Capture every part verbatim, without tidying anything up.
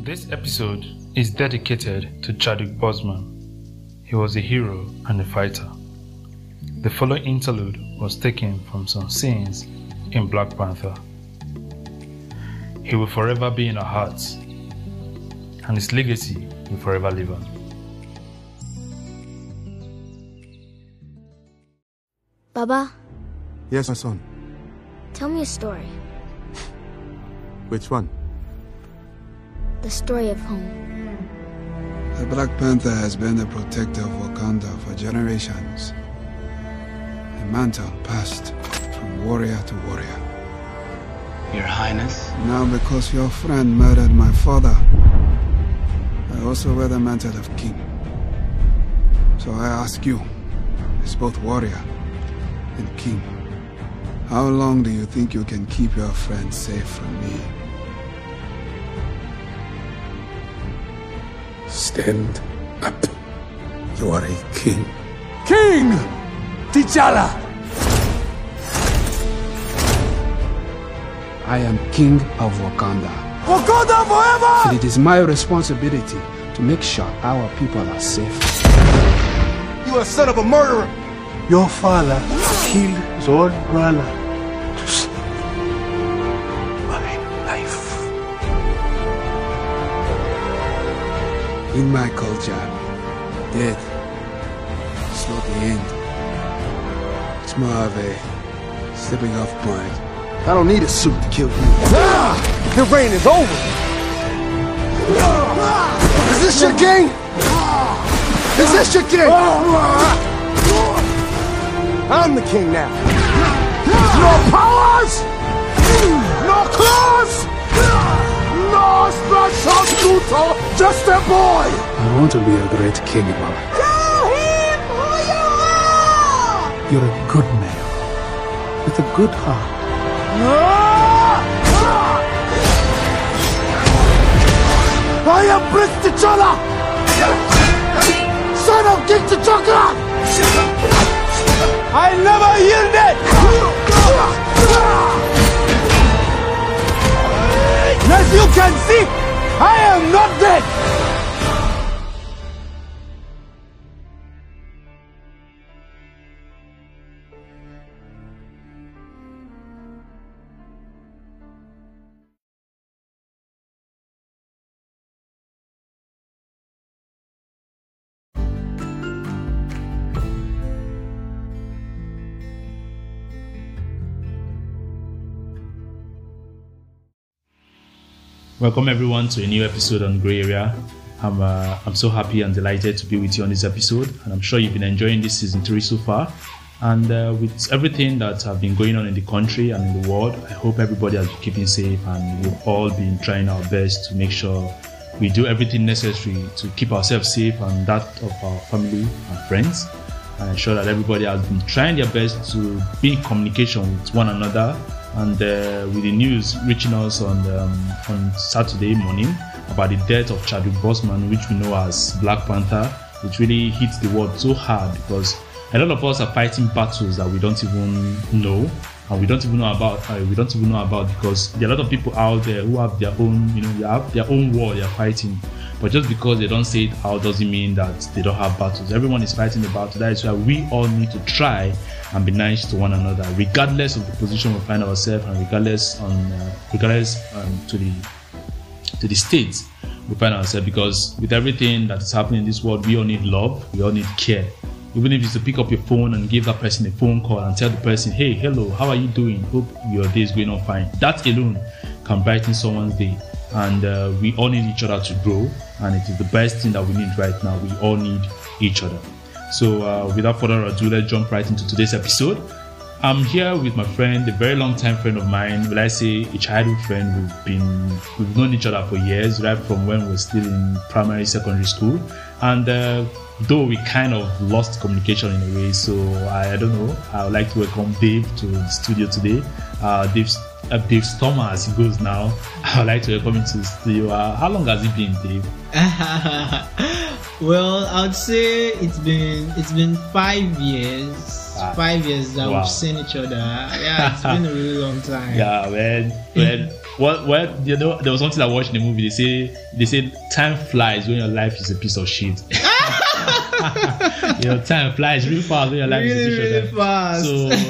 This episode is dedicated to Chadwick Boseman. He was a hero and a fighter. The following interlude was taken from some scenes in Black Panther. He will forever be in our hearts, and his legacy will forever live on. Baba? Yes, my son. Tell me a story. Which one? The story of home. The Black Panther has been the protector of Wakanda for generations. A mantle passed from warrior to warrior. Your Highness? Now because your friend murdered my father, I also wear the mantle of king. So I ask you, as both warrior and king, how long do you think you can keep your friend safe from me? Stand up. You are a king. King T'Challa! I am king of Wakanda. Wakanda forever! And it is my responsibility to make sure our people are safe. You are a son of a murderer! Your father killed his own brother to save my life. In my culture, death is not the end. It's more of a stepping off point. I don't need a suit to kill you. Ah! The reign is over! Is this your king? Is this your king? I'm the king now. No powers! No claws! No special tutor! Just a boy! I want to be a great king, Baba. Tell him who you are! You're a good man with a good heart. I am Prince T'Challa! Son of King T'Challa! I never yielded! As you can see, I am not dead! Welcome everyone to a new episode on Grey Area. I'm uh, I'm so happy and delighted to be with you on this episode, and I'm sure you've been enjoying this season three so far. And uh, with everything that have been going on in the country and in the world, I hope everybody has been keeping safe, and we've all been trying our best to make sure we do everything necessary to keep ourselves safe and that of our family and friends. And I'm sure that everybody has been trying their best to be in communication with one another. And uh, with the news reaching us on um, on Saturday morning about the death of Chadwick Boseman, which we know as Black Panther, it really hits the world so hard because a lot of us are fighting battles that we don't even know, and we don't even know about. Uh, we don't even know about because there are a lot of people out there who have their own, you know, they have their own war they are fighting. But just because they don't say it out doesn't mean that they don't have battles. Everyone is fighting a battle. That is why we all need to try and be nice to one another, regardless of the position we find ourselves, and regardless on uh, regardless um, to the to the state we find ourselves. Because with everything that is happening in this world, we all need love, we all need care. Even if it's to pick up your phone and give that person a phone call and tell the person, hey, hello, how are you doing? Hope your day is going on fine. That alone can brighten someone's day. And uh, we all need each other to grow, and it is the best thing that we need right now. We all need each other. So uh, without further ado, let's jump right into today's episode. I'm here with my friend, a very long time friend of mine. Will I say a childhood friend? We've been we've known each other for years, right from when we were still in primary, secondary school. And uh, though we kind of lost communication in a way, so I, I don't know. I would like to welcome Dave to the studio today. Uh, Dave's Uh, Dave Stormer, as he goes now. I would like to welcome him to the studio. Uh, how long has it been, Dave? Well, I would say it's been it's been five years. Ah, five years that wow. we've seen each other. Yeah, it's been a really long time. Yeah, when when Well, well, you know, there was something I watched in the movie. They say they say time flies when your life is a piece of shit. You know, time flies really fast when your life really, is a piece of really fast.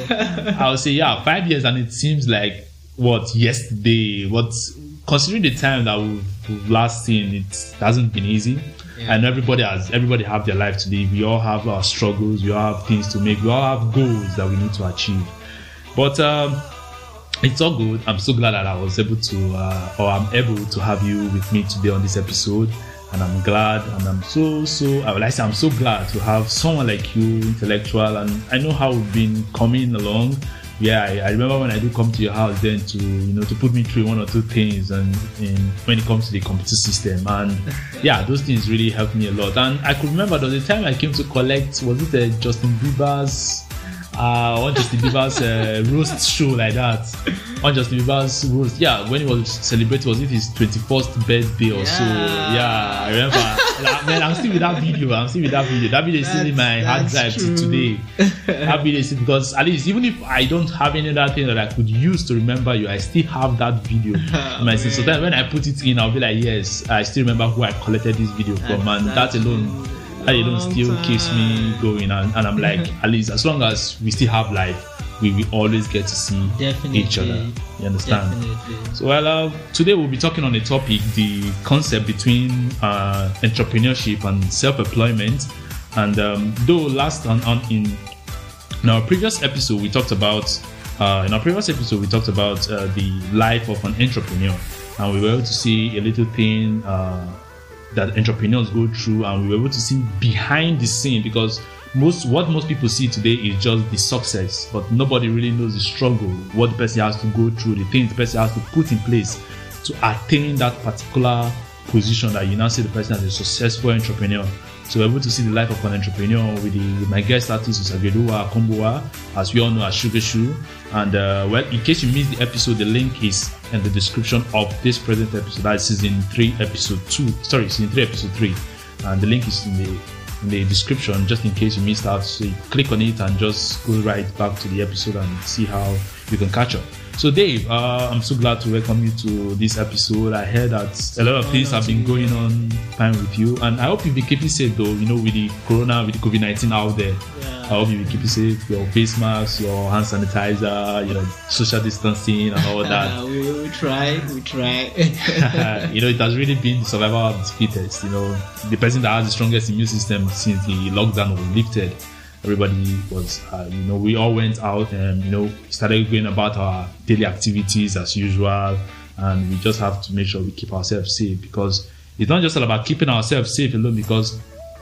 So I would say, yeah, five years, and it seems like what yesterday. What considering the time that we've, we've last seen, it hasn't been easy. Yeah. And everybody has everybody have their life to live. We all have our struggles. We all have things to make. We all have goals that we need to achieve. But um, it's all good. I'm so glad that I was able to, uh, or I'm able to have you with me today on this episode. And I'm glad, and I'm so, so, I would like to say I'm so glad to have someone like you, intellectual, and I know how we've been coming along. Yeah, I, I remember when I do come to your house then to, you know, to put me through one or two things, and, and when it comes to the computer system, and yeah, those things really helped me a lot. And I could remember there was a time I came to collect, was it a Justin Bieber's, uh, on Justin Bieber's uh, roast show like that, on Justin Bieber's roast, yeah, when he was celebrating, was it his twenty-first birthday or yeah. so? Yeah, I remember. Like, man, I'm still with that video. I'm still with that video. That video is still in my hard drive to today. That video is, because at least even if I don't have any other thing that I could use to remember you, I still have that video. Oh, my so then when I put it in, I'll be like, yes, I still remember who I collected this video from, and that alone. That alone still time. keeps me going, and, and I'm like, at least as long as we still have life, we will always get to see Definitely. each other. You understand? Definitely. So, well, uh, today we'll be talking on a topic, the concept between uh, entrepreneurship and self-employment. And um, though last on, on in, in our previous episode we talked about uh, in our previous episode we talked about uh, the life of an entrepreneur, and we were able to see a little thing. Uh, that entrepreneurs go through, and we were able to see behind the scene, because most what most people see today is just the success, but nobody really knows the struggle, what the person has to go through, the things the person has to put in place to attain that particular position that you now see the person as a successful entrepreneur. So we're able to see the life of an entrepreneur with, the, with my guest artist Usageduwa Kombowa, as we all know as Sugar Shoe. And uh, well, in case you missed the episode, the link is in the description of this present episode. That's season three, episode two. Sorry, season three, episode three. And the link is in the in the description, just in case you missed out. So you click on it and just go right back to the episode and see how you can catch up. So Dave, uh, I'm so glad to welcome you to this episode. I heard that a lot of things have been going on fine with you, and I hope you've been keeping safe though, you know, with the corona, with the covid nineteen out there. Yeah. I hope you've been keeping safe, your face mask, your hand sanitizer, you know, social distancing and all that. Uh, we, we try, we try. You know, it has really been the survival of the fittest, you know, the person that has the strongest immune system since the lockdown was lifted. Everybody was, uh, you know, we all went out and, you know, started going about our daily activities as usual. And we just have to make sure we keep ourselves safe, because it's not just all about keeping ourselves safe alone, because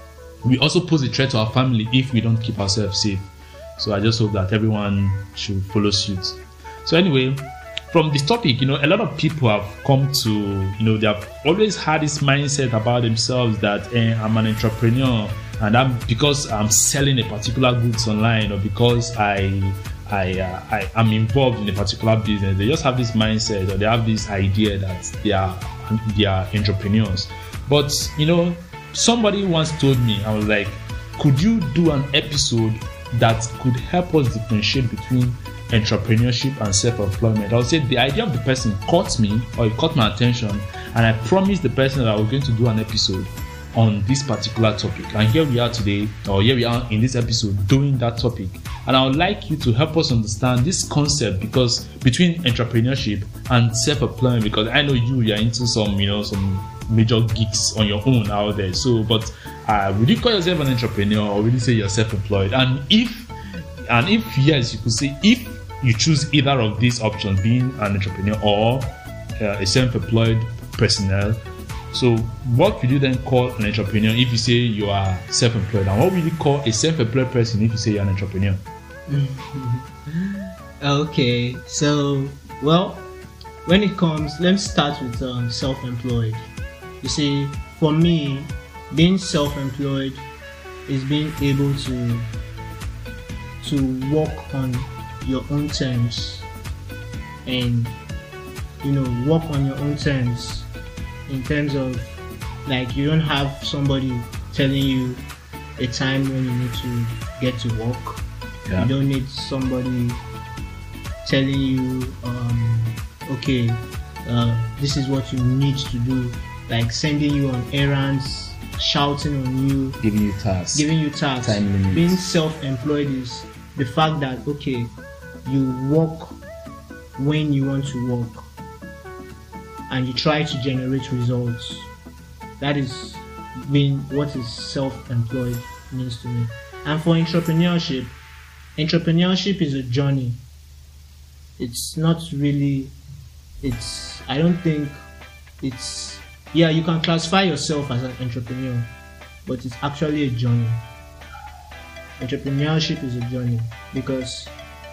we also pose a threat to our family if we don't keep ourselves safe. So I just hope that everyone should follow suit. So anyway, from this topic, you know, a lot of people have come to, you know, they have always had this mindset about themselves that eh, I'm an entrepreneur, and I'm because I'm selling a particular goods online, or because I I uh, I am involved in a particular business. They just have this mindset, or they have this idea that they are they are entrepreneurs. But you know, somebody once told me, I was like, could you do an episode that could help us differentiate between entrepreneurship and self-employment? I would say the idea of the person caught me, or it caught my attention, and I promised the person that I was going to do an episode on this particular topic. And here we are today, or here we are in this episode doing that topic. And I would like you to help us understand this concept, because between entrepreneurship and self-employment, because I know you you're into some, you know, some major gigs on your own out there. So, but uh, would you call yourself an entrepreneur, or would you say you're self-employed? And if, and if yes, you could say if you choose either of these options, being an entrepreneur or uh, a self-employed personnel. So what would you then call an entrepreneur if you say you are self-employed? And what would you call a self-employed person if you say you're an entrepreneur? Okay, so, well, when it comes, let's start with um, self-employed. You see, for me, being self-employed is being able to to work on your own terms, and, you know, work on your own terms. In terms of, like, you don't have somebody telling you a time when you need to get to work. Yeah. You don't need somebody telling you, um, okay, uh, this is what you need to do, like sending you on errands, shouting on you, Giving you tasks. giving you tasks. Time limits. Being self-employed is the fact that, okay, you work when you want to work and you try to generate results. That is being what is self-employed means to me. And for entrepreneurship, entrepreneurship is a journey. It's not really, it's, I don't think it's, yeah, you can classify yourself as an entrepreneur, but it's actually a journey. Entrepreneurship is a journey because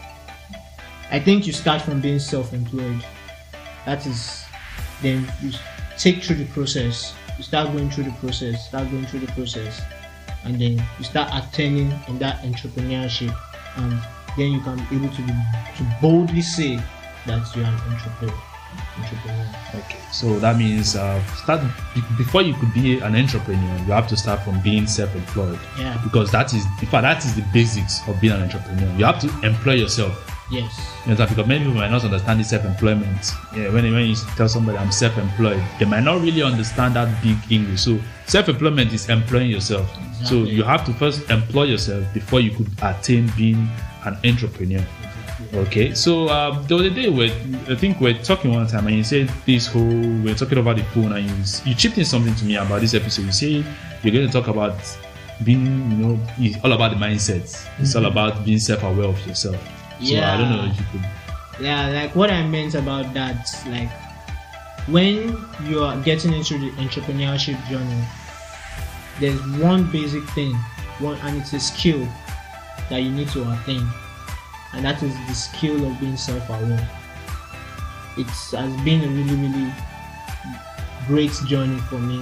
I think you start from being self-employed. That is, then you take through the process. You start going through the process, start going through the process, and then you start attaining in that entrepreneurship, and then you can be able to be, to boldly say that you are an entrepreneur. entrepreneur. Okay, so that means uh, start be- before you could be an entrepreneur, you have to start from being self-employed. Yeah. Because that is, in fact, that is the basics of being an entrepreneur. You have to employ yourself. Yes. You know, because many people might not understand the self-employment. Yeah, when, when you tell somebody I'm self-employed, they might not really understand that big English. So self-employment is employing yourself. Exactly. So you have to first employ yourself before you could attain being an entrepreneur. Okay, so um, the other day, we I think we we're talking one time, and you said this whole, we we're talking about the phone, and you, you chipped in something to me about this episode. You say you're going to talk about being, you know, it's all about the mindset. It's Mm-hmm. all about being self-aware of yourself. So Yeah. I don't know if you could. Yeah, like what I meant about that, like when you are getting into the entrepreneurship journey, there's one basic thing, one, and it's a skill that you need to attain, and that is the skill of being self-aware. It has been a really, really great journey for me.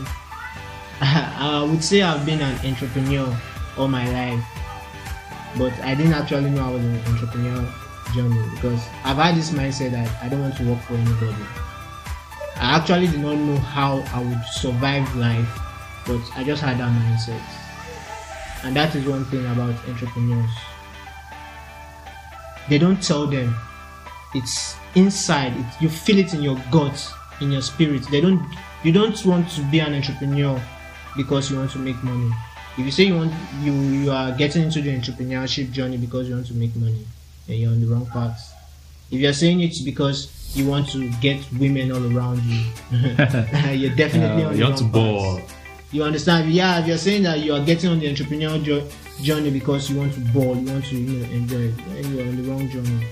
I would say I've been an entrepreneur all my life, but I didn't actually know I was an entrepreneur journey because I've had this mindset that I don't want to work for anybody. I actually did not know how I would survive life, but I just had that mindset. And that is one thing about entrepreneurs. They don't tell them. It's inside. It, you feel it in your gut, in your spirit. They don't. You don't want to be an entrepreneur because you want to make money. If you say you want, you you are getting into the entrepreneurship journey because you want to make money, then you're on the wrong path. If you're saying it's because you want to get women all around you, you're definitely Uh, on the you wrong want to path. ball. You understand? Yeah, if you're saying that you are getting on the entrepreneurial jo- journey because you want to ball, you want to, you know, enjoy it, then you're on the wrong journey.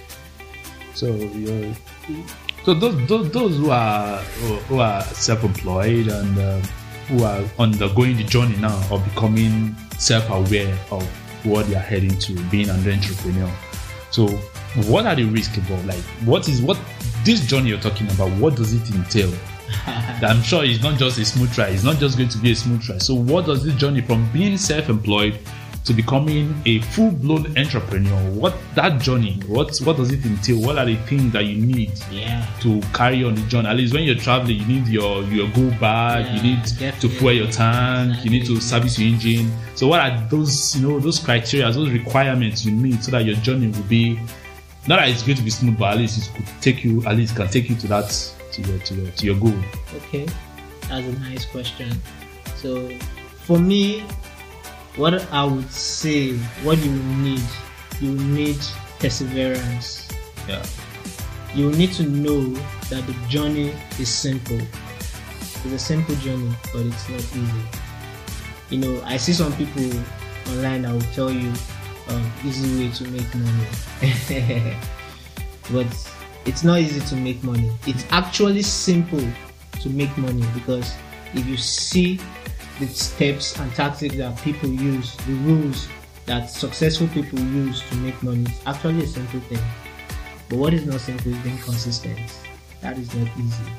So you're, so those, those those who are who are self-employed and uh, who are undergoing the journey now of becoming self-aware of what they are heading to, being an entrepreneur. So what are the risks involved? Like what is what this journey you're talking about? What does it entail? I'm sure it's not just a smooth ride. It's not just going to be a smooth ride. So what does this journey from being self-employed to becoming a full-blown entrepreneur, what that journey, what what does it entail? What are the things that you need Yeah. to carry on the journey? At least when you're traveling, you need your your go bag, Yeah, you need to definitely. fuel your tank, you need to Exactly. service your engine. So what are those, you know, those criteria, those requirements you need so that your journey will be, not that it's going to be smooth, but at least it could take you, at least can take you to that, to your to your to your goal. Okay, that's a nice question. So, for me, what I would say, what you will need, you will need perseverance. Yeah. You will need to know that the journey is simple. It's a simple journey, but it's not easy. You know, I see some people online that will tell you um, easy way to make money, but it's not easy to make money. It's actually simple to make money because if you see the steps and tactics that people use, the rules that successful people use to make money, it's actually a simple thing. But what is not simple is being consistent. That is not easy.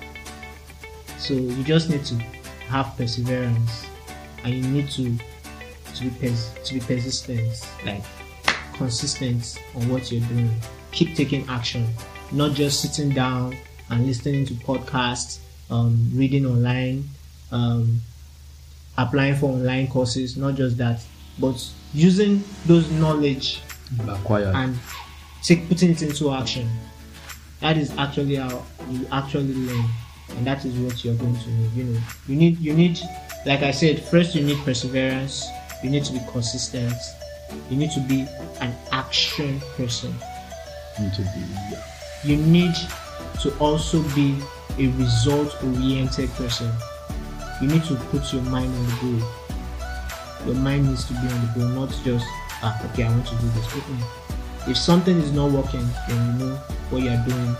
So you just need to have perseverance, and you need to to be pers- to be persistent, like consistent on what you're doing. Keep taking action, not just sitting down and listening to podcasts, um, reading online, um, applying for online courses. Not just that, but using those knowledge Acquired. and take putting it into action. That is actually how you actually learn, and that is what you're going to need. You know, you need you need, like I said, first you need perseverance. You need to be consistent. You need to be an action person. You need to be. Yeah. You need to also be a result-oriented person. You need to put your mind on the goal. Your mind needs to be on the goal, not just ah okay, I want to do this. Mm-mm. If something is not working, then you know what you are doing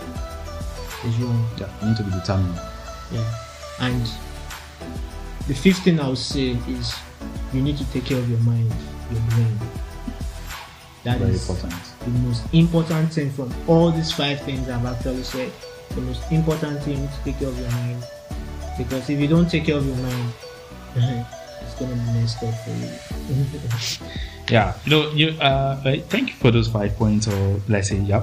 is wrong. Yeah, you need to be determined. Yeah. And the fifth thing I would say is you need to take care of your mind, your brain. That Very is important. the most important thing from all these five things I've actually said. The most important thing is to take care of your mind. Because if you don't take care of your mind, it's gonna be messed up for you. Yeah, you know, you uh, thank you for those five points, or let's say, yeah.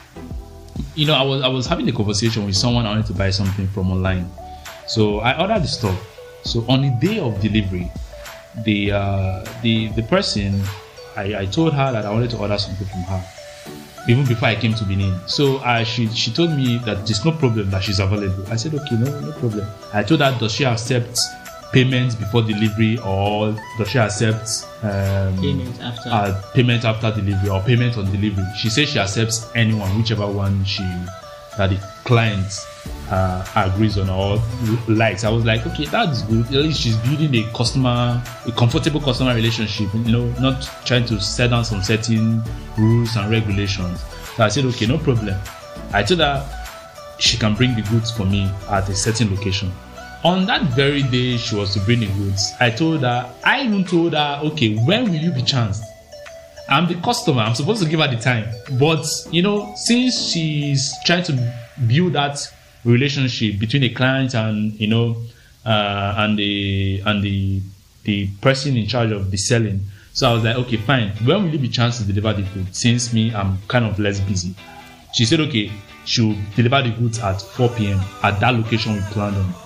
You know, I was I was having a conversation with someone. I wanted to buy something from online, so I ordered the stuff. So on the day of delivery, the uh, the the person, I, I told her that I wanted to order something from her, even before I came to Benin. So uh, she she told me that there's no problem, that she's available. I said, okay, no no problem. I told her, does she accept payment before delivery, or does she accept um, Payment after. uh, payment after delivery, or payment on delivery? She says she accepts anyone, whichever one she that the client uh, agrees on or likes. I was like, okay, that's good. At least she's building a customer, a comfortable customer relationship. You know, not trying to set down some certain rules and regulations. So I said, okay, no problem. I told her she can bring the goods for me at a certain location. On that very day she was to bring the goods, I told her, I even told her, okay, when will you be chanced? I'm the customer, I'm supposed to give her the time. But, you know, since she's trying to build that relationship between the client and, you know, uh, and the and the the person in charge of the selling. So I was like, okay, fine. When will you be chanced to deliver the goods? Since me, I'm kind of less busy. She said, okay, she'll deliver the goods at four p.m. at that location we planned on.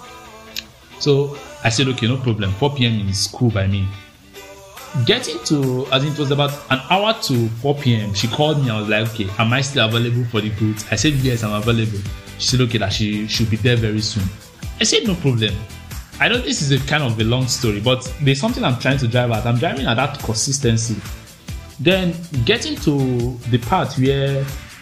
So I said, okay, no problem. four p.m. is cool by me. Getting to, as it was about an hour to four p.m., she called me. I was like, okay, am I still available for the goods? I said, yes, I'm available. She said, okay, that she should be there very soon. I said, no problem. I know this is a kind of a long story, but there's something I'm trying to drive at. I'm driving at that consistency. Then getting to the part where,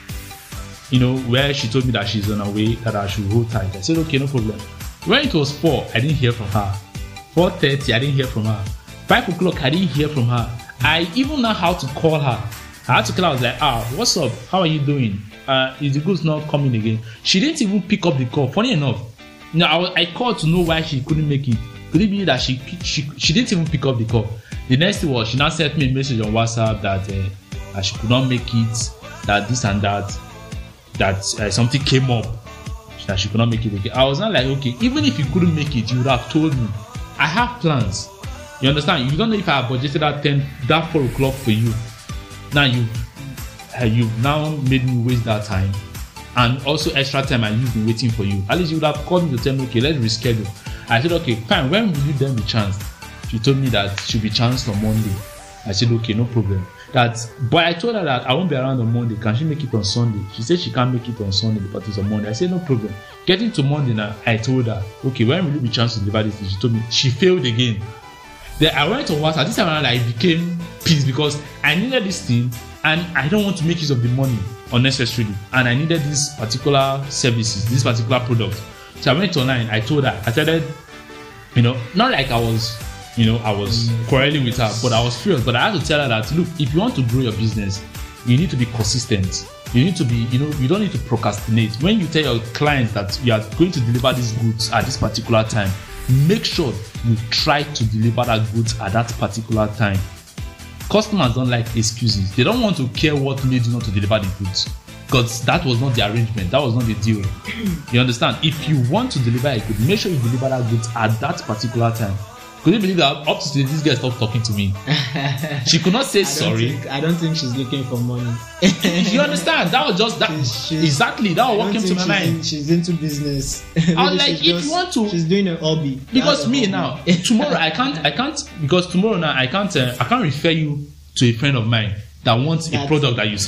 you know, where she told me that she's on her way, that I should hold tight. I said, okay, no problem. When it was four, I didn't hear from her. four thirty, I didn't hear from her. five o'clock, I didn't hear from her. I even know how to call her. I had to call her. I was like, ah, what's up? How are you doing? Uh, is the goods not coming again? She didn't even pick up the call. Funny enough, now I, was, I called to know why she couldn't make it. Could it be that she she she didn't even pick up the call? The next thing was she now sent me a message on WhatsApp that, uh, that she could not make it, that this and that, that uh, something came up, that she could not make it again. I was not like, okay, even if you couldn't make it, you would have told me. I have plans. You understand? You don't know if I have budgeted that ten, that four o'clock for you. Now you've uh, you've now made me waste that time, and also extra time, and you've been waiting for you. At least you would have called me to tell me, okay, let's reschedule. I said, okay, fine. When will you then be chanced? She told me that she'll be chanced on Monday. I said, okay, no problem. That, but I told her that I won't be around on Monday. Can she make it on Sunday? She said she can't make it on Sunday, but it's on Monday. I said, no problem. Getting to Monday now, I told her, okay, when will you be chanced to deliver this? She told me she failed again. Then I went to WhatsApp. This time around, I became pissed because I needed this thing and I don't want to make use of the money unnecessarily. And I needed these particular services, this particular product. So I went online. I told her. I started, you know, not like I was, you know, I was quarreling with her, but I was furious. But I had to tell her that, look, if you want to grow your business, you need to be consistent. You need to be, you know, you don't need to procrastinate. When you tell your clients that you are going to deliver these goods at this particular time, make sure you try to deliver that goods at that particular time. Customers don't like excuses. They don't want to care what made you not to deliver the goods, because that was not the arrangement. That was not the deal. You understand? If you want to deliver a good, make sure you deliver that goods at that particular time. Could you believe that up to today this girl stopped talking to me? She could not say I sorry. Think, I don't think she's looking for money. You understand? That was just that. She's, she's, exactly. That was what came to my she's mind. In, she's into business. I was like, if just, you want to, she's doing a hobby. Because me hobby. now, tomorrow I can't, I can't, because tomorrow now I can't, uh, I can't refer you to a friend of mine that wants That's, a product that you sell.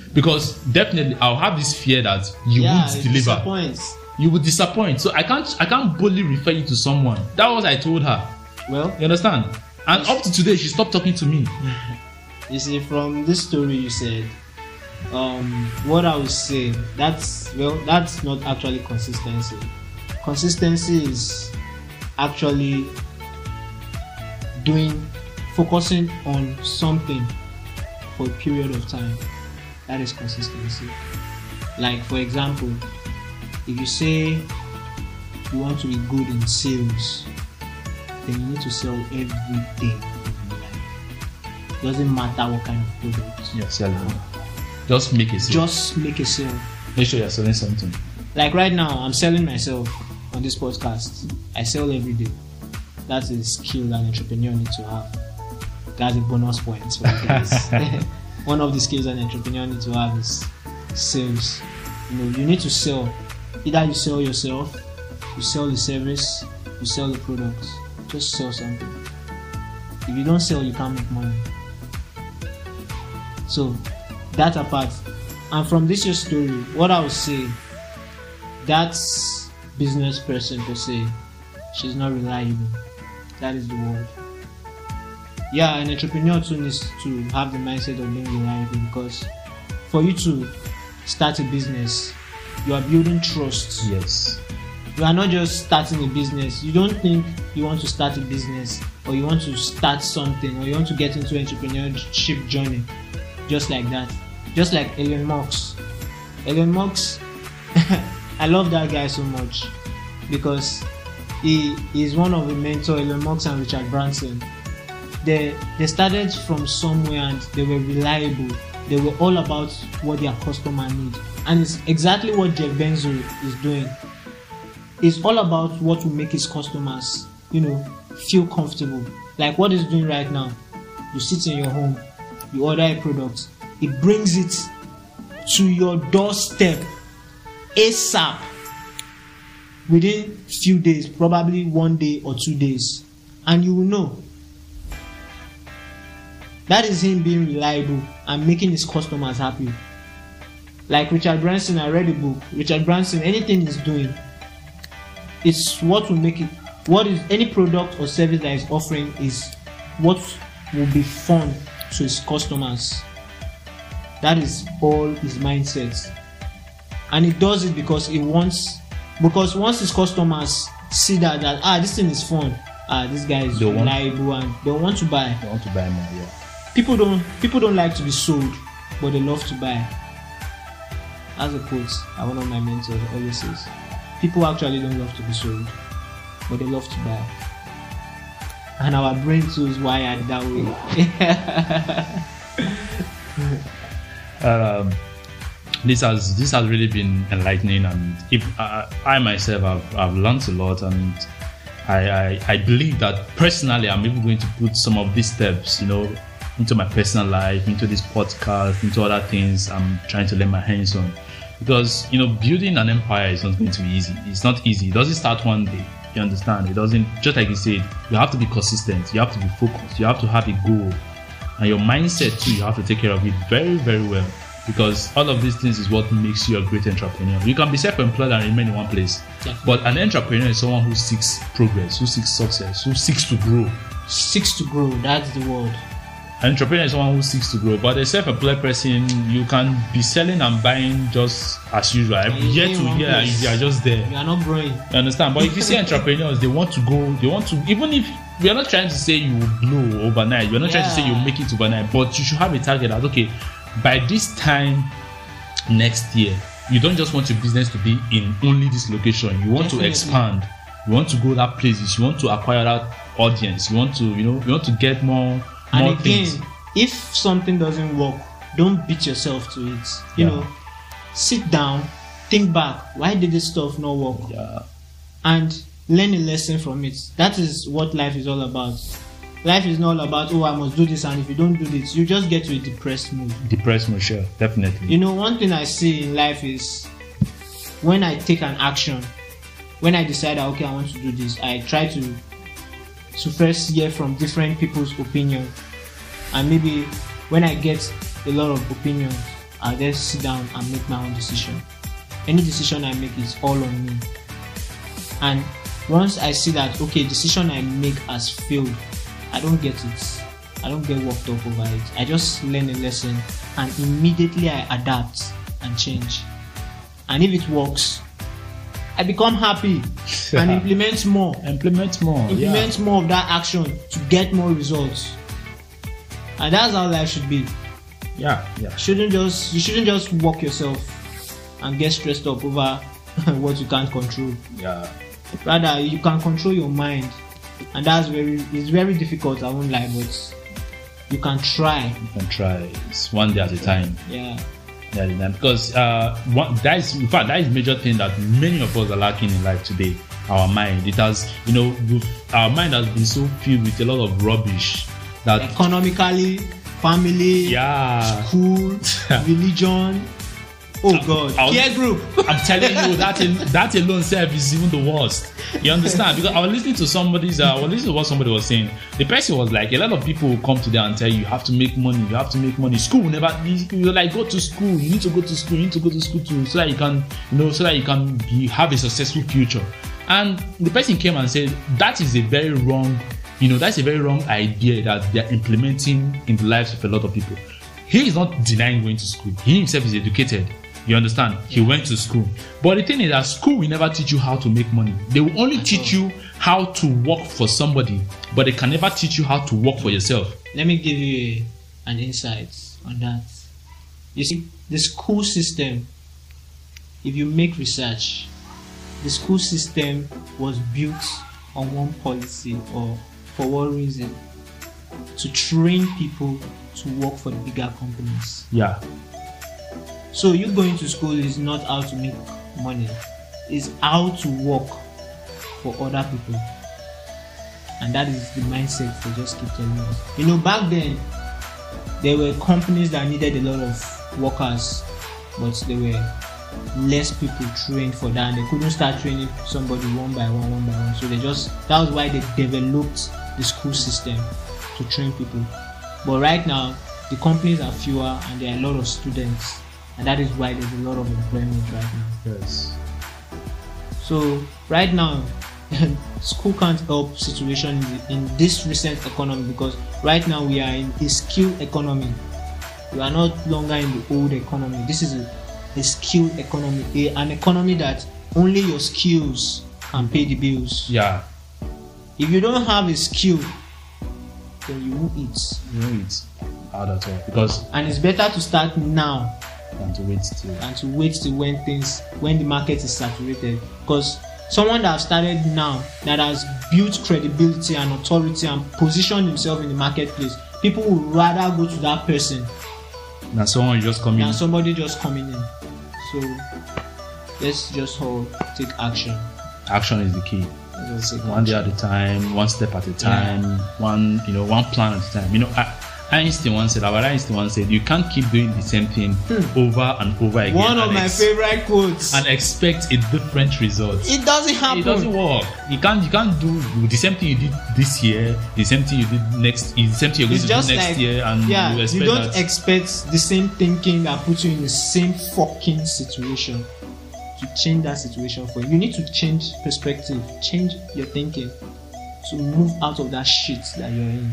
because definitely I'll have this fear that you yeah, won't it deliver. disappoints. You will disappoint. So I can't I can't boldly refer you to someone. That was what I told her. Well, You understand? And up to today, she stopped talking to me. you see, from this story you said, um, what I would say, that's well, that's not actually consistency. Consistency is actually doing, focusing on something for a period of time. That is consistency. Like, for example, if you say you want to be good in sales, then you need to sell every day of your life. Doesn't matter what kind of product. Yeah, sell it. Just make a sale. Just make a sale. Make sure you're selling something. Like right now, I'm selling myself on this podcast. I sell every day. That's a skill that an entrepreneur needs to have. That's a bonus point for you guys. One of the skills an entrepreneur needs to have is sales. You know, you need to sell. Either you sell yourself, you sell the service, you sell the product. Just sell something. If you don't sell, you can't make money. So, that apart. And from this your story, what I would say, that business person per se, she's not reliable. That is the word. Yeah, an entrepreneur too needs to have the mindset of being reliable, because for you to start a business, you are building trust. Yes. You are not just starting a business. You don't think you want to start a business, or you want to start something, or you want to get into entrepreneurship journey just like that. Just like Elon Musk. Elon Musk, I love that guy so much because he is one of the mentors, Elon Musk and Richard Branson. They they started from somewhere and they were reliable. They were all about what their customer need, and it's exactly what Jeff Bezos is doing. It's all about what will make his customers, you know, feel comfortable. Like what he's doing right now. You sit in your home, you order a product, it brings it to your doorstep ASAP within few days, probably one day or two days, and you will know. That is him being reliable and making his customers happy. Like Richard Branson, I read a book. Richard Branson, anything he's doing, it's what will make it. What is any product or service that he's offering is what will be fun to his customers. That is all his mindset, and he does it because he wants. Because once his customers see that that ah this thing is fun, ah this guy is they reliable, want, and they want to buy. They want to buy more. Yeah. People don't people don't like to be sold, but they love to buy. As a quote that one of my mentors always says, people actually don't love to be sold, but they love to buy. And our brain too is wired that way. um, this has this has really been enlightening, and if uh, I myself have I've learned a lot, and I, I I believe that personally I'm even going to put some of these steps, you know, into my personal life, into this podcast, into other things I'm trying to lay my hands on, because you know building an empire is not going to be easy. It's not easy. It doesn't start one day. You understand? It doesn't. Just like you said, you have to be consistent. You have to be focused. You have to have a goal. And your mindset too, you have to take care of it very, very well, because all of these things is what makes you a great entrepreneur. You can be self-employed and remain in one place, Definitely. but an entrepreneur is someone who seeks progress, who seeks success, who seeks to grow. Seeks to grow, that's the word. An entrepreneur is someone who seeks to grow, but a self-employed person, you can be selling and buying just as usual. And you Year stay to in one year, place. you are just there. You are not growing. You understand? But if you see entrepreneurs, they want to go, they want to, even if we are not trying to say you will blow overnight, we are not trying to say Yeah. you'll make it overnight, but you should have a target that, okay, by this time next year, you don't just want your business to be in only this location. You want Definitely. to expand, you want to go that places, you want to acquire that audience, you want to, you know, you want to get more, And more again, things. if something doesn't work, don't beat yourself to it. You Yeah. know, sit down, think back. Why did this stuff not work? Yeah. And learn a lesson from it. That is what life is all about. Life is not all about, oh, I must do this, and if you don't do this, you just get to a depressed mood. Depressed, Michelle, definitely. You know, one thing I see in life is when I take an action, when I decide, okay, I want to do this, I try to to first hear from different people's opinion, and maybe when I get a lot of opinions, I'll just sit down and make my own decision. Any decision I make is all on me. And once I see that, okay, decision I make has failed, I don't get it. I don't get worked up over it. I just learn a lesson and immediately I adapt and change. And if it works, I become happy and implement more. Implement more. Implement yeah. more of that action to get more results. And that's how life should be. Yeah, yeah. Shouldn't just you shouldn't just work yourself and get stressed up over what you can't control. Yeah. Rather, you can control your mind, and that's very it's very difficult. I won't lie, but you can try. You can try. It's one day at a time. Yeah. Yeah, because uh, one, that is in fact that is a major thing that many of us are lacking in life today. Our mind. It has, you know, our mind has been so filled with a lot of rubbish that economically, family, yeah, school, religion. Oh God, I was, peer group. I'm telling you that that alone self is even the worst. You understand? Because I was listening to somebody's, uh, I was listening to what somebody was saying. The person was like, a lot of people will come to them and tell you, you have to make money, you have to make money. School will never. You're like, go to school. You need to go to school. You need to go to school too, so that you can, you know, so that you can be, have a successful future. And the person came and said that is a very wrong, you know, that's a very wrong idea that they're implementing in the lives of a lot of people. He is not denying going to school. He himself is educated. You understand? He went to school. But the thing is that school will never teach you how to make money. They will only teach you how to work for somebody, but they can never teach you how to work for yourself. Let me give you a, an insight on that. You see, the school system, if you make research, the school system was built on one policy, or for what reason? To train people to work for the bigger companies. Yeah. So you going to school is not how to make money, it's how to work for other people. And that is the mindset they just keep telling us. You know, back then there were companies that needed a lot of workers, but there were less people trained for that, and they couldn't start training somebody one by one, one by one. So they just, that was why they developed the school system to train people. But right now the companies are fewer and there are a lot of students. And that is why there's a lot of employment right now. Yes. So right now, school can't help situation in, in this recent economy, because right now we are in a skill economy. We are not longer in the old economy. This is a, a skill economy, a, an economy that only your skills can pay the bills. Yeah. If you don't have a skill, then you won't eat. You won't eat. How at all? Because and it's better to start now than to wait till and to wait till when things when the market is saturated. Because someone that has started now, that has built credibility and authority and positioned himself in the marketplace, people would rather go to that person than someone just coming than in. somebody just coming in. So let's just all take action. Action is the key. Let's take One day action. at a time, one step at a time, yeah. one you know, one plan at a time. You know, I, Einstein once said, Albert Einstein once said, you can't keep doing the same thing hmm. over and over again. One of my ex- favorite quotes. And expect a different result. It doesn't happen. It doesn't work. You can't. You can't do the same thing you did this year, the same thing you did next, the same thing you're going it's to do next like, year, and yeah, you, expect you don't that. expect the same thinking that puts you in the same fucking situation to change that situation for you. You need to change perspective, change your thinking to move out of that shit that you're in.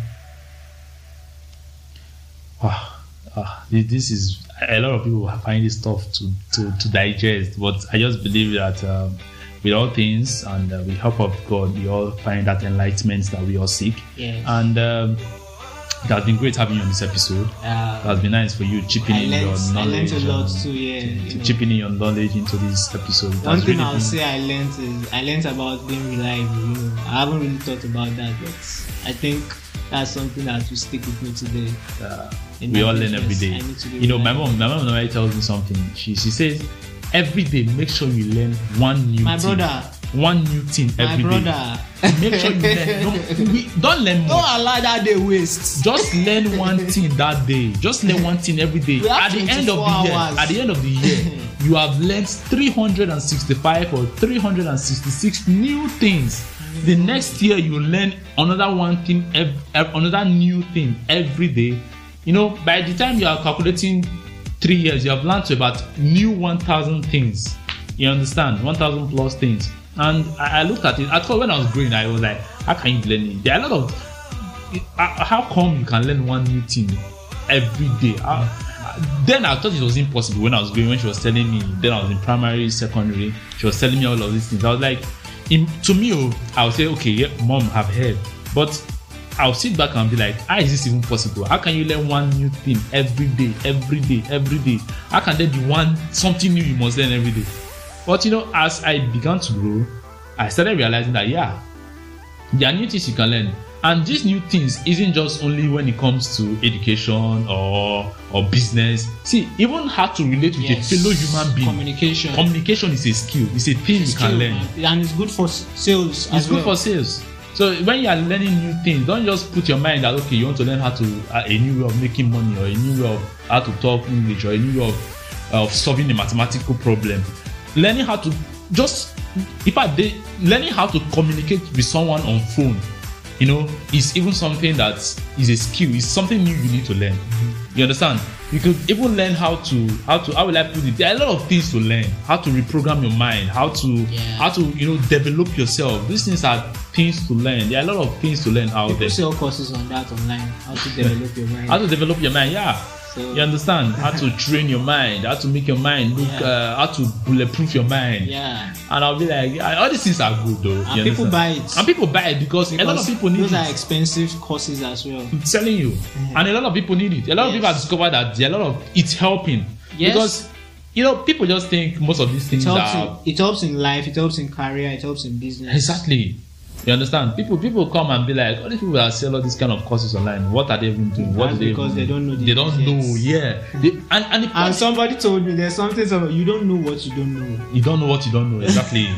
Ah, ah, this is a lot of people find this tough to, to, to digest, but I just believe that um, with all things and uh, with the help of God, we all find that enlightenment that we all seek. Yes. And um, it has been great having you on this episode. Uh, it has been nice for you chipping I in learned, your knowledge. I learned a lot and, too, yeah. To, to know. chipping in your knowledge into this episode. It One thing really I'll been... say I learned is I learned about being reliable. You know, I haven't really thought about that, but I think that's something that will stick with me today. Uh, we all learn every day. You know, my mom, my mom normally tells me something. She she says, every day make sure you learn one new my thing. brother. One new thing every my day. brother. Make sure you learn. Don't, we, don't learn more. Don't allow that day waste. Just learn one thing that day. Just learn one thing every day. At the end of the year, hours. at the end of the year, you have learned three hundred sixty-five or three hundred sixty-six new things. The next year you learn another one thing, ev- ev- another new thing every day. You know, by the time you are calculating three years, you have learned to about new one thousand things. You understand? one thousand plus things. And I, I looked at it. At first, when I was growing, I was like, how can you learn it? There are a lot of. Uh, how come you can learn one new thing every day? Uh, then I thought it was impossible when I was growing. When she was telling me, then I was in primary, secondary. She was telling me all of these things. I was like, in, to me, oh, I would say, okay, yeah, mom, I've heard. But I'll sit back and be like, how is this even possible? How can you learn one new thing every day, every day, every day? How can there be one something new you must learn every day? But you know, as I began to grow, I started realizing that yeah, there are new things you can learn. And these new things isn't just only when it comes to education or or business. See, even how to relate with yes. a fellow human being. Communication. Communication is a skill. It's a thing it's you skill, can learn. Man. And it's good for sales. It's as good well. for sales. So when you are learning new things, don't just put your mind that okay, you want to learn how to uh, a new way of making money or a new way of how to talk English or a new way of, uh, of solving a mathematical problem. Learning how to just, in fact, they, learning how to communicate with someone on phone, you know, is even something that is a skill. It's something new you need to learn. Mm-hmm. You understand? You could even learn how to how to how will I put it? There are a lot of things to learn. How to reprogram your mind. How to yeah. how to you know develop yourself. These things are things to learn. There are a lot of things to learn out People there. sell courses on that online. How to develop your mind. How to develop your mind? Yeah. So, you understand how to train your mind, how to make your mind look, yeah. uh, how to bulletproof your mind. Yeah. And I'll be like, all these things are good though. And people understand? buy it. And people buy it because, because a lot of people need those it. Those are expensive courses as well. I'm telling you. Mm-hmm. And a lot of people need it. A lot yes. of people have discovered that there are a lot of it's helping. Yes. Because you know, people just think most of these things it helps are. In, it helps in life. It helps in career. It helps in business. Exactly. You understand? People people come and be like, all these people that sell all these kind of courses online, what are they even doing? What That's do they because even they don't know the They don't know, yeah. They, and and, the and somebody told me there's something about you don't know what you don't know. You don't know what you don't know, exactly.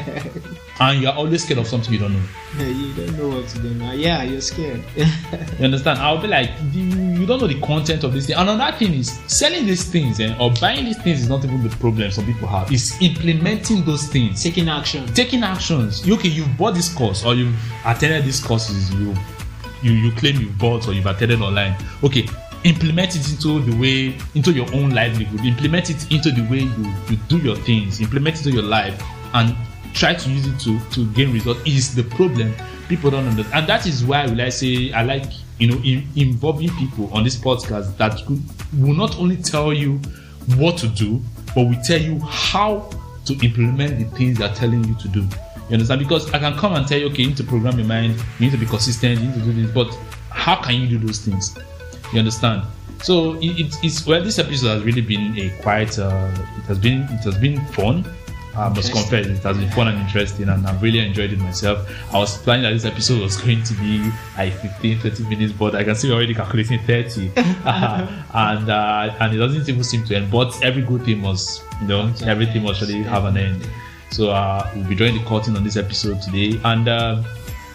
And you're always scared of something you don't know. You don't know what you don't know. Yeah, you're scared. You understand? I'll be like, you, you don't know the content of this thing. And another thing is, selling these things eh, or buying these things is not even the problem some people have. It's implementing those things. Taking action. Taking actions. Okay, you've bought this course or you've attended these courses you you you claim you've bought or you've attended online. Okay, implement it into the way, into your own livelihood. Implement it into the way you, you do your things. Implement it into your life and try to use it to, to gain results. Is the problem people don't understand. And that is why will I say I like, you know, in, involving people on this podcast that could, will not only tell you what to do, but will tell you how to implement the things they're telling you to do. You understand? Because I can come and tell you, okay, you need to program your mind, you need to be consistent, you need to do this, but how can you do those things? You understand? So it, it, it's well, this episode has really been a quite. Uh, it has been it has been fun. I must confess, it has been fun and interesting, and I've really enjoyed it myself. I was planning that this episode was going to be like fifteen, thirty minutes, but I can see we're already calculating thirty, uh, and uh, and it doesn't even seem to end. But every good thing must, you know, everything must really have an end. So uh, we'll be drawing the curtain on this episode today, and uh,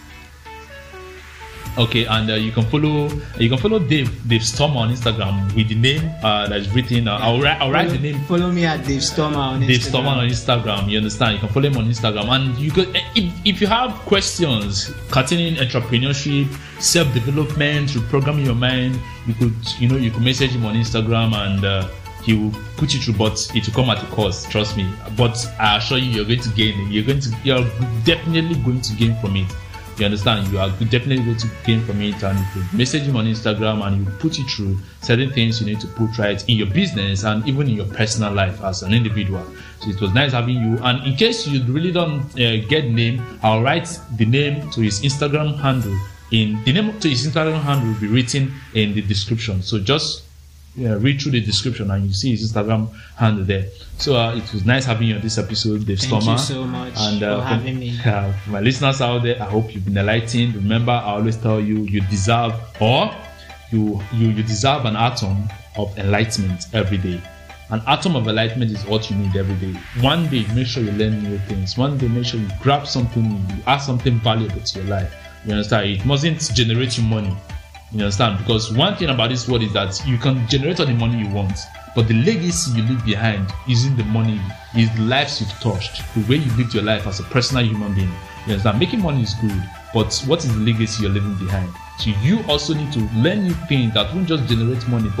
okay, and uh, you can follow you can follow Dave Dave Stormer on Instagram with the name uh, that's written. Uh, I'll write I'll write follow, the name. Follow me at Dave Stormer on Dave Instagram. Stormer on Instagram. You understand? You can follow him on Instagram, and you could if, if you have questions pertaining entrepreneurship, self development, reprogramming your mind, you could you know you could message him on Instagram and. Uh, He will put you through, but it will come at a cost. Trust me. But I assure you, you're going to gain it. You're going to, you're definitely going to gain from it. You understand? You are definitely going to gain from it. And you message him on Instagram, and you put you through certain things you need to put right in your business and even in your personal life as an individual. So it was nice having you. And in case you really don't uh, get the name, I'll write the name to his Instagram handle. In the name to his Instagram handle will be written in the description. So just. Yeah, read through the description and you see his Instagram handle there. So uh, it was nice having you on this episode, Dave Thank Stormer. you so much and, uh, for having me. Uh, for my listeners out there, I hope you've been enlightened. Remember, I always tell you, you deserve or you you you deserve an atom of enlightenment every day. An atom of enlightenment is what you need every day. One day, make sure you learn new things. One day, make sure you grab something new, you add something valuable to your life. You understand? It mustn't generate you money. You understand? Because one thing about this world is that you can generate all the money you want, but the legacy you leave behind isn't the money, is the lives you've touched, the way you lived your life as a personal human being. You understand? Making money is good, but what is the legacy you're leaving behind? So you also need to learn new things that won't just generate money, but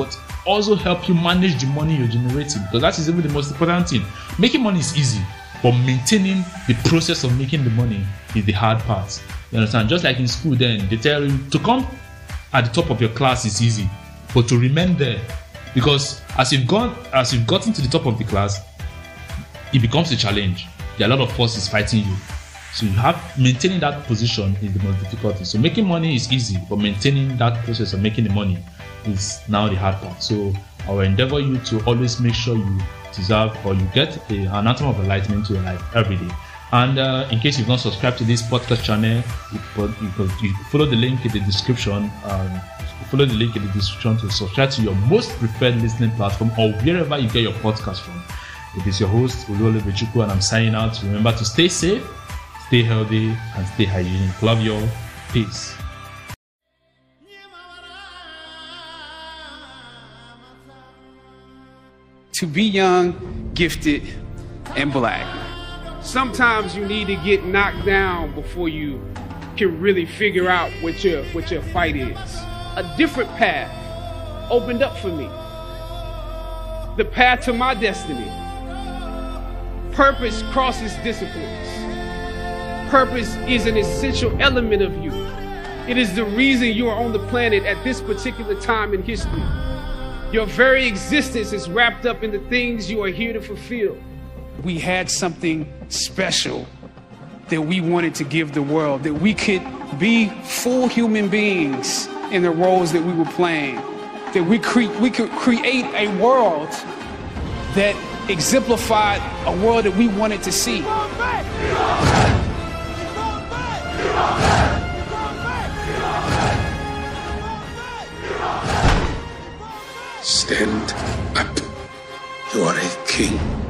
also help you manage the money you're generating, because that is even the most important thing. Making money is easy, but maintaining the process of making the money is the hard part. You understand? Just like in school, then they tell you to come at the top of your class is easy, but to remain there, because as you've gone, as you've gotten to the top of the class, it becomes a challenge. There are a lot of forces fighting you. So you have maintaining that position is the most difficult thing. So making money is easy, but maintaining that process of making the money is now the hard part. So I will endeavor you to always make sure you deserve or you get a, an atom of enlightenment to your life every day. And uh, in case you've not subscribed to this podcast channel, you could, you could you follow the link in the description. Um, follow the link in the description to subscribe to your most preferred listening platform or wherever you get your podcast from. It is your host, Oluwole Bechukwu, and I'm signing out. Remember to stay safe, stay healthy, and stay hygienic. Love you all. Peace. To be young, gifted, and black. Sometimes you need to get knocked down before you can really figure out what your what your fight is. A different path opened up for me. The path to my destiny. Purpose crosses disciplines. Purpose is an essential element of you. It is the reason you are on the planet at this particular time in history. Your very existence is wrapped up in the things you are here to fulfill. We had something special that we wanted to give the world, that we could be full human beings in the roles that we were playing, that we, cre- we could create a world that exemplified a world that we wanted to see. Stand up. You are a king.